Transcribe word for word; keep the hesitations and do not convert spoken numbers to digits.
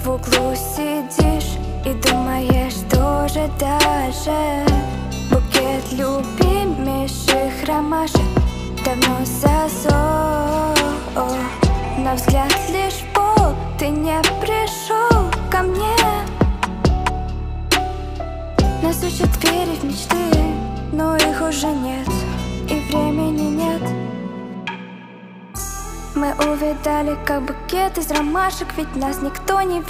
в углу сидишь и думаешь, что же дальше. Букет любимейших ромашек давно созрел, но взгляд лишь в пол, ты не пришел ко мне. Нас учат верить в мечты, но их уже нет, и времени нет. Мы увидали, как букет из ромашек, ведь нас никто не